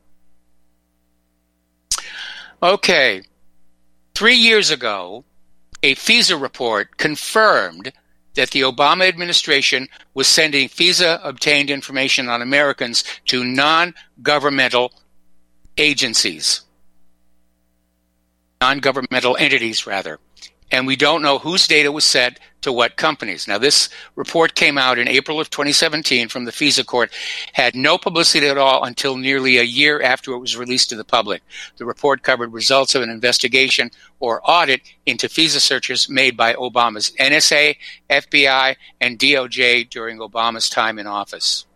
Okay. Three years ago, a FISA report confirmed that the Obama administration was sending FISA-obtained information on Americans to non-governmental agencies, non-governmental entities, rather. And we don't know whose data was sent to what companies. Now, this report came out in April of twenty seventeen from the FISA court, had no publicity at all until nearly a year after it was released to the public. The report covered results of an investigation or audit into FISA searches made by Obama's N S A, F B I, and D O J during Obama's time in office.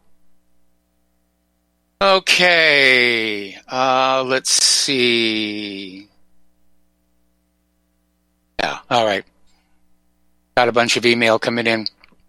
Okay, uh, let's see. Yeah, all right. Got a bunch of email coming in.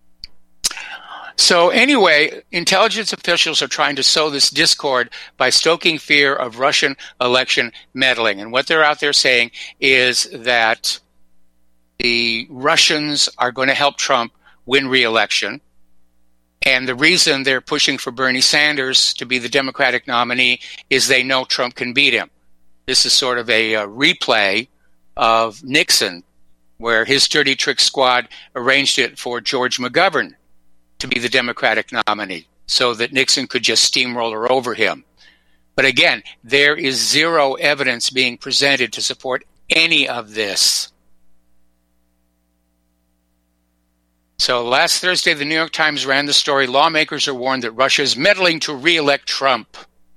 So anyway, intelligence officials are trying to sow this discord by stoking fear of Russian election meddling. And what they're out there saying is that the Russians are going to help Trump win re-election. And the reason they're pushing for Bernie Sanders to be the Democratic nominee is they know Trump can beat him. This is sort of a, a replay of Nixon, where his dirty trick squad arranged it for George McGovern to be the Democratic nominee so that Nixon could just steamroller over him. But again, there is zero evidence being presented to support any of this. So last Thursday, the New York Times ran the story, lawmakers are warned that Russia is meddling to re-elect Trump.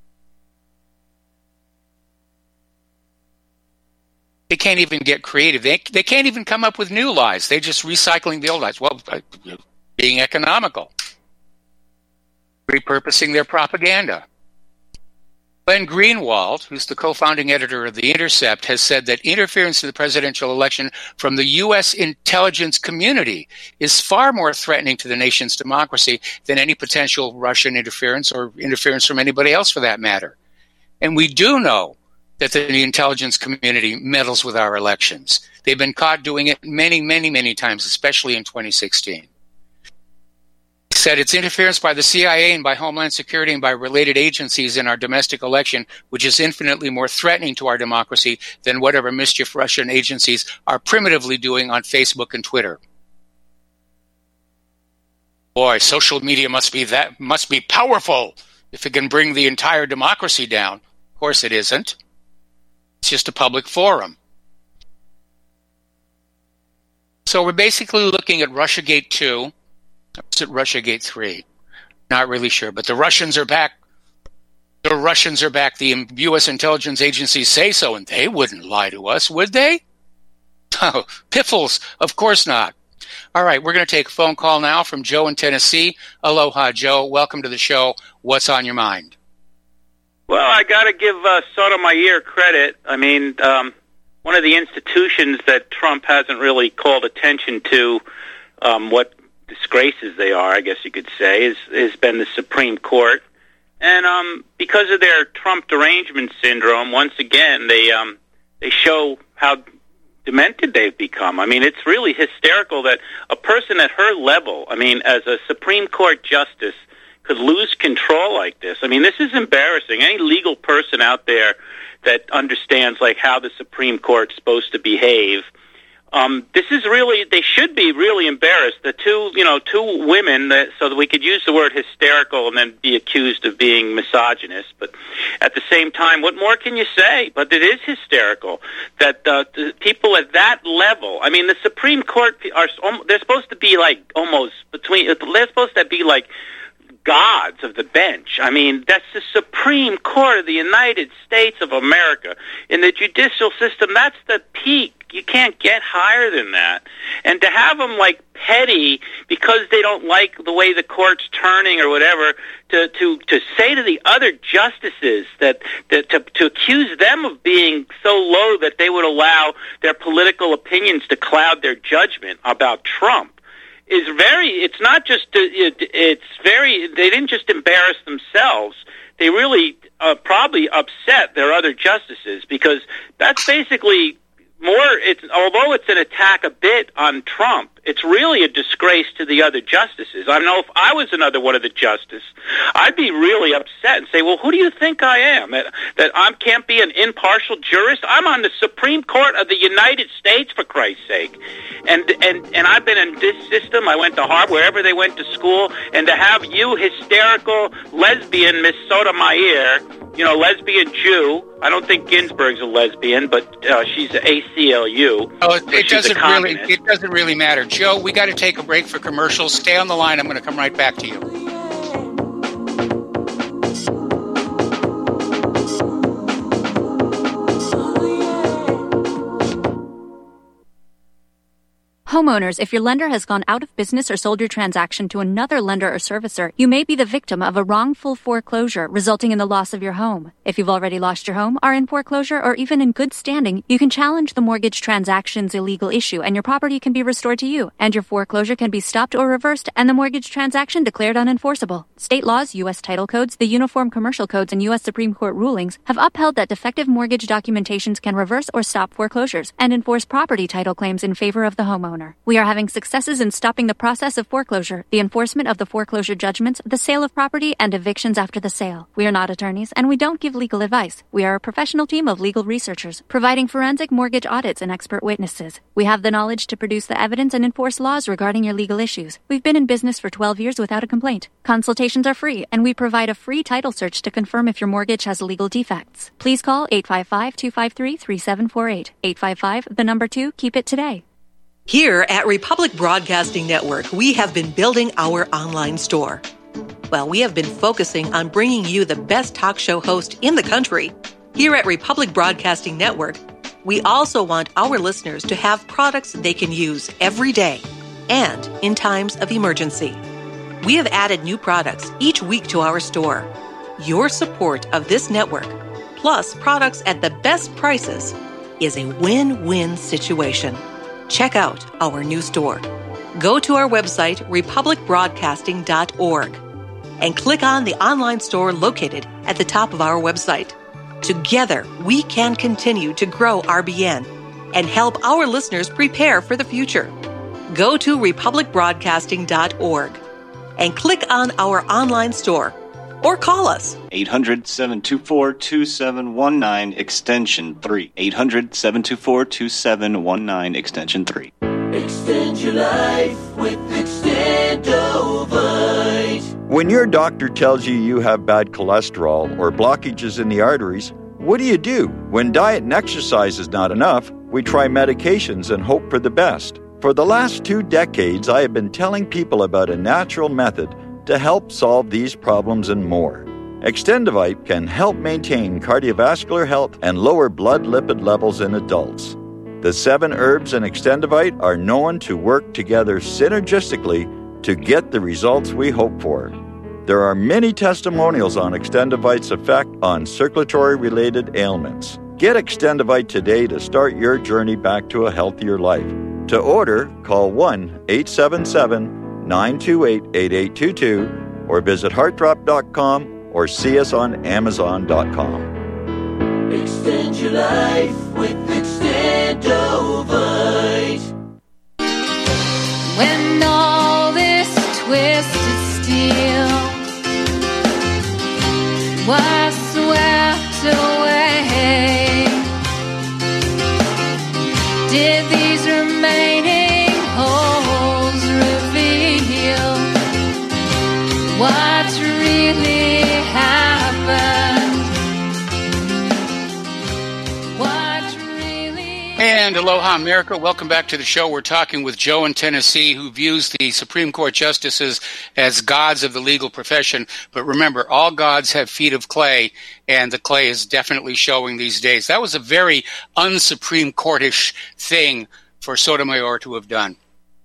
They can't even get creative. They they can't even come up with new lies. They're just recycling the old lies. Well, being economical. Repurposing their propaganda. Glenn Greenwald, who's the co-founding editor of The Intercept, has said that interference in the presidential election from the U S intelligence community is far more threatening to the nation's democracy than any potential Russian interference or interference from anybody else for that matter. And we do know that the intelligence community meddles with our elections. They've been caught doing it many, many, many times, especially in twenty sixteen. He said it's interference by the C I A and by Homeland Security and by related agencies in our domestic election, which is infinitely more threatening to our democracy than whatever mischief Russian agencies are primitively doing on Facebook and Twitter. Boy, social media must be that must be powerful if it can bring the entire democracy down. Of course it isn't. It's just a public forum. So we're basically looking at Russiagate two. Or is it Russiagate three? Not really sure. But the Russians are back. The Russians are back. The U S intelligence agencies say so, and they wouldn't lie to us, would they? Oh, piffles. Of course not. All right, we're going to take a phone call now from Joe in Tennessee. Aloha, Joe. Welcome to the show. What's on your mind? Well, I got to give uh, Sotomayor credit. I mean, um, one of the institutions that Trump hasn't really called attention to, um, what disgraces they are, I guess you could say, is has been the Supreme Court. And um, because of their Trump derangement syndrome, once again, they um, they show how demented they've become. I mean, it's really hysterical that a person at her level, I mean, as a Supreme Court justice, could lose control like this. I mean, this is embarrassing. Any legal person out there that understands, like, how the Supreme Court's supposed to behave, um, this is really, they should be really embarrassed. The two, you know, two women, that, so that we could use the word hysterical and then be accused of being misogynist. But at the same time, what more can you say? But it is hysterical that uh, the people at that level, I mean, the Supreme Court, are they're supposed to be like almost between, they're supposed to be like gods of the bench. I mean, that's the Supreme Court of the United States of America. In the judicial system, that's the peak. you can't get higher than that. And to have them like petty because they don't like the way the court's turning or whatever, to to to say to the other justices that, that to to accuse them of being so low that they would allow their political opinions to cloud their judgment about Trump is very, it's not just, it, it's very, they didn't just embarrass themselves, they really uh, probably upset their other justices, because that's basically more, it's, although it's an attack a bit on Trump, it's really a disgrace to the other justices. I know if I was another one of the justices, I'd be really upset and say, well, who do you think I am? That, that I can't be an impartial jurist? I'm on the Supreme Court of the United States, for Christ's sake. And, and, and I've been in this system. I went to Harvard, wherever they went to school, and to have you hysterical lesbian Miss Sotomayor, you know, lesbian Jew. I don't think Ginsburg's a lesbian, but uh, she's A C L U. Oh, it, it doesn't really. It doesn't really matter, Joe. We got to take a break for commercials. Stay on the line. I'm going to come right back to you. Homeowners, if your lender has gone out of business or sold your transaction to another lender or servicer, you may be the victim of a wrongful foreclosure, resulting in the loss of your home. If you've already lost your home, are in foreclosure, or even in good standing, you can challenge the mortgage transaction's illegal issue, and your property can be restored to you, and your foreclosure can be stopped or reversed, and the mortgage transaction declared unenforceable. State laws, U S title codes, the Uniform Commercial Codes, and U S Supreme Court rulings have upheld that defective mortgage documentations can reverse or stop foreclosures and enforce property title claims in favor of the homeowner. We are having successes in stopping the process of foreclosure, the enforcement of the foreclosure judgments, the sale of property, and evictions after the sale. We are not attorneys, and we don't give legal advice. We are a professional team of legal researchers, providing forensic mortgage audits and expert witnesses. We have the knowledge to produce the evidence and enforce laws regarding your legal issues. We've been in business for twelve years without a complaint. Consultations are free, and we provide a free title search to confirm if your mortgage has legal defects. Please call eight five five, two five three, three seven four eight. eight five five, the number two, keep it today. Here at Republic Broadcasting Network, we have been building our online store. Well, we have been focusing on bringing you the best talk show host in the country. Here at Republic Broadcasting Network, we also want our listeners to have products they can use every day and in times of emergency. We have added new products each week to our store. Your support of this network, plus products at the best prices, is a win-win situation. Check out our new store. Go to our website, republic broadcasting dot org, and click on the online store located at the top of our website. Together, we can continue to grow R B N and help our listeners prepare for the future. Go to republic broadcasting dot org and click on our online store, or call us. eight hundred, seven two four, two seven one nine, extension three. eight hundred, seven two four, two seven one nine, extension three. Extend your life with Extendovite. When your doctor tells you you have bad cholesterol or blockages in the arteries, what do you do? When diet and exercise is not enough, we try medications and hope for the best. For the last two decades, I have been telling people about a natural method to help solve these problems and more. Extendovite can help maintain cardiovascular health and lower blood lipid levels in adults. The seven herbs in Extendovite are known to work together synergistically to get the results we hope for. There are many testimonials on Extendovite's effect on circulatory-related ailments. Get Extendovite today to start your journey back to a healthier life. To order, call one eight seven seven, nine two eight, eight eight two two or visit heart drop dot com or see us on amazon dot com. Extend your life with Extendovite. When all this twisted steel was swept away, did these remaining holes reveal what really happened? What really And aloha Aloha, America. Welcome back to the show. We're talking with Joe in Tennessee, who views the Supreme Court justices as gods of the legal profession. But remember, all gods have feet of clay, and the clay is definitely showing these days. That was a very un-Supreme Court-ish thing for Sotomayor to have done.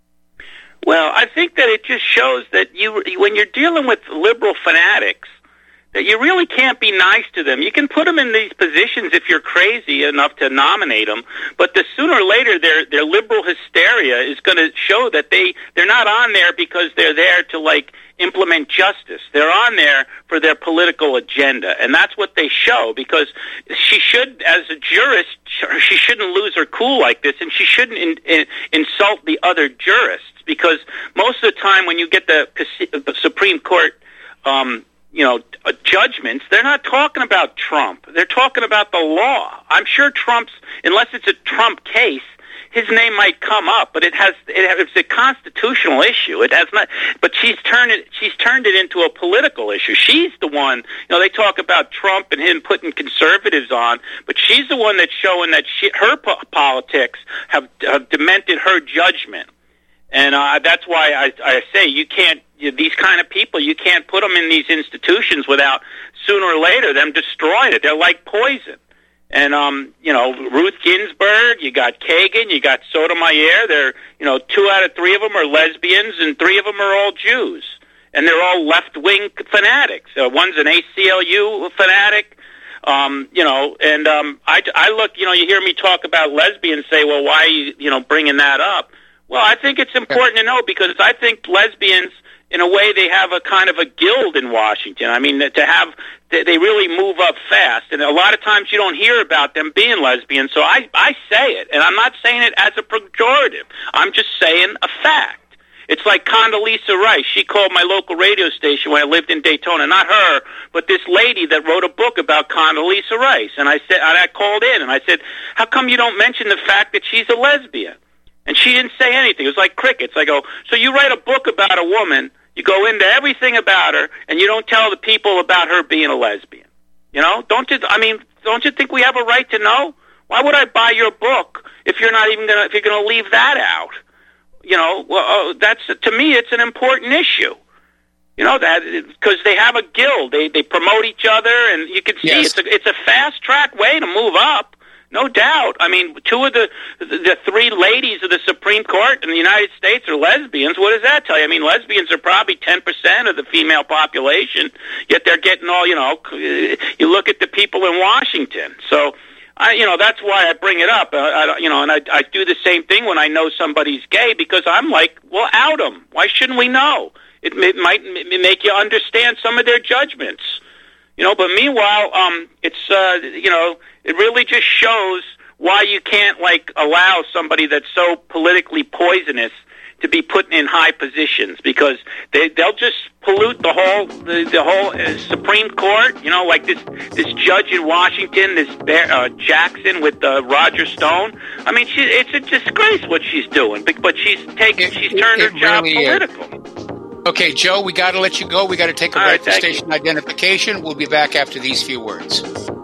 Well, I think that it just shows that you, when you're dealing with liberal fanatics, that you really can't be nice to them. You can put them in these positions if you're crazy enough to nominate them, but the sooner or later their their liberal hysteria is going to show that they they're not on there because they're there to like implement justice. They're on there for their political agenda, and that's what they show. Because she should, as a jurist, she shouldn't lose her cool like this, and she shouldn't in, in, insult the other jurists. Because most of the time, when you get the, the Supreme Court, um, you know, uh, judgments, they're not talking about Trump. They're talking about the law. I'm sure Trump's, unless it's a Trump case, his name might come up, but it has, it, it's a constitutional issue. It has not, but she's turned it, she's turned it into a political issue. She's the one, you know, they talk about Trump and him putting conservatives on, but she's the one that's showing that she, her po- politics have, have demented her judgment. And uh, that's why I, I say you can't, you, these kind of people, you can't put them in these institutions without sooner or later them destroying it. They're like poison. And, um, you know, Ruth Ginsburg, you got Kagan, you got Sotomayor. They're, you know, two out of three of them are lesbians and three of them are all Jews. And they're all left-wing fanatics. Uh, one's an A C L U fanatic. Um, you know, and um, I, I look, you know, you hear me talk about lesbians, say, well, why are you, you know, bringing that up? Well, I think it's important to know because I think lesbians, in a way, they have a kind of a guild in Washington. I mean, to have, they really move up fast. And a lot of times you don't hear about them being lesbians. So I, I say it, and I'm not saying it as a pejorative. I'm just saying a fact. It's like Condoleezza Rice. She called my local radio station when I lived in Daytona. Not her, but this lady that wrote a book about Condoleezza Rice. And I said, and I called in and I said, how come you don't mention the fact that she's a lesbian? And she didn't say anything. It was like crickets. I go, so you write a book about a woman, you go into everything about her, and you don't tell the people about her being a lesbian. You know, don't you? I mean, don't you think we have a right to know? Why would I buy your book if you're not even gonna, if you're gonna leave that out? You know, well, uh, that's to me, it's an important issue. You know that because they have a guild, they they promote each other, and you can see yes. it's a it's a fast track way to move up. No doubt. I mean, two of the, the the three ladies of the Supreme Court in the United States are lesbians. What does that tell you? I mean, lesbians are probably ten percent of the female population, yet they're getting all, you know, you look at the people in Washington. So, I, you know, that's why I bring it up. Uh, I, you know, and I, I do the same thing when I know somebody's gay because I'm like, well, out them. Why shouldn't we know? It, it might make you understand some of their judgments. You know, but meanwhile, um, it's, uh, you know, it really just shows why you can't, like, allow somebody that's so politically poisonous to be put in high positions because they, they'll just pollute the whole, the, the whole uh, Supreme Court. You know, like this, this judge in Washington, this uh, Jackson with uh, Roger Stone. I mean, she, it's a disgrace what she's doing, but she's taking, it, she's turned her job really, political. Uh, Okay, Joe, we got to let you go. We got to take a break for station identification. We'll be back after these few words.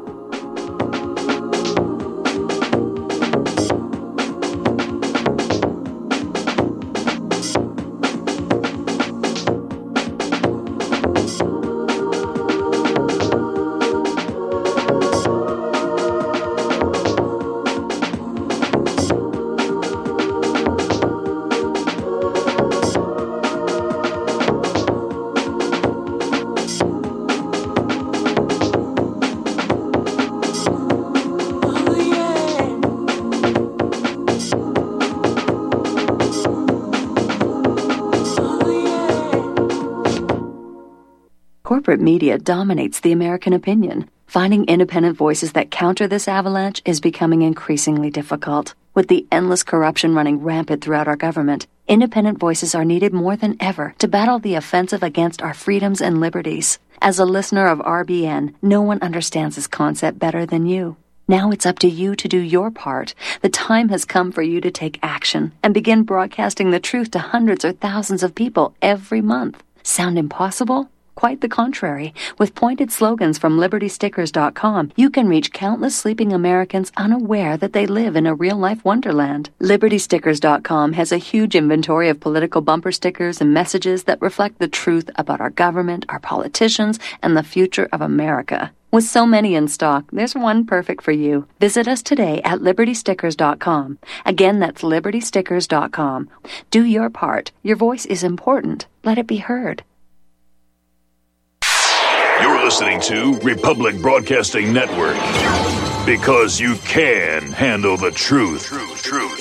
Corporate media dominates the American opinion. Finding independent voices that counter this avalanche is becoming increasingly difficult. With the endless corruption running rampant throughout our government, independent voices are needed more than ever to battle the offensive against our freedoms and liberties. As a listener of R B N, no one understands this concept better than you. Now it's up to you to do your part. The time has come for you to take action and begin broadcasting the truth to hundreds or thousands of people every month. Sound impossible? Quite the contrary. With pointed slogans from Liberty Stickers dot com, you can reach countless sleeping Americans unaware that they live in a real-life wonderland. Liberty Stickers dot com has a huge inventory of political bumper stickers and messages that reflect the truth about our government, our politicians, and the future of America. With so many in stock, there's one perfect for you. Visit us today at Liberty Stickers dot com. Again, that's Liberty Stickers dot com. Do your part. Your voice is important. Let it be heard. You're listening to Republic Broadcasting Network. Because you can handle the truth. Truth, truth.